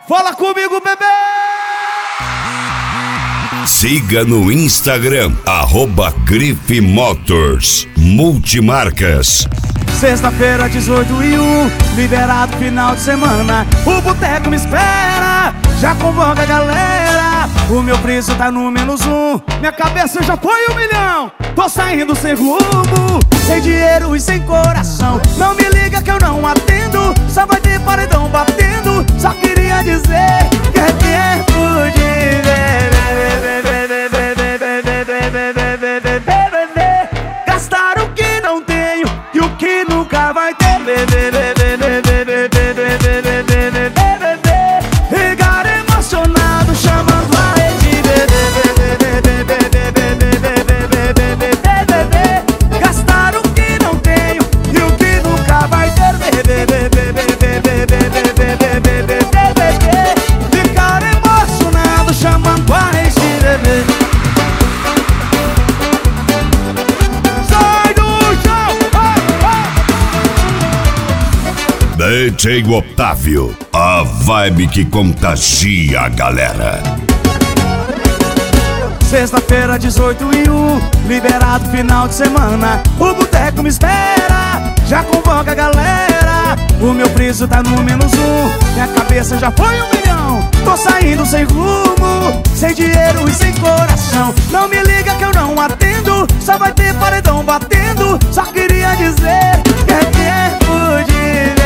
Fala comigo, bebê! Siga no Instagram, @Grife Motors Multimarcas. Sexta-feira, 18/1, liberado final de semana. O boteco me espera, já convoca a galera. O meu preço tá no -1, minha cabeça já foi 1 milhão. Tô saindo sem rumo, sem dinheiro e sem coração. Não me liga que eu não atendo, só vai ter paredão batendo. Só queria dizer que é tempo de gastar o que não tenho e o que nunca vai ter. Ficar emocionado chamando a rede. Gastar o que não tenho e o que nunca vai ter. Ficar emocionado chamando a rede. DJ Otávio, a vibe que contagia a galera. Sexta-feira, 18/1, liberado final de semana. O boteco me espera, já convoca a galera. O meu preço tá no -1, minha cabeça já foi 1 milhão. Tô saindo sem rumo, sem dinheiro e sem coração. Não me liga que eu não atendo, só vai ter paredão batendo. Só queria dizer que é tempo de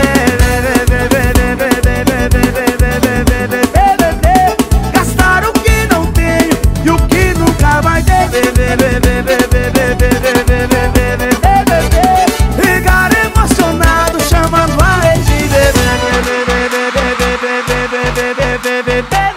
gastar o que não tenho e o que nunca vai ter. Ficar emocionado chamando a rede.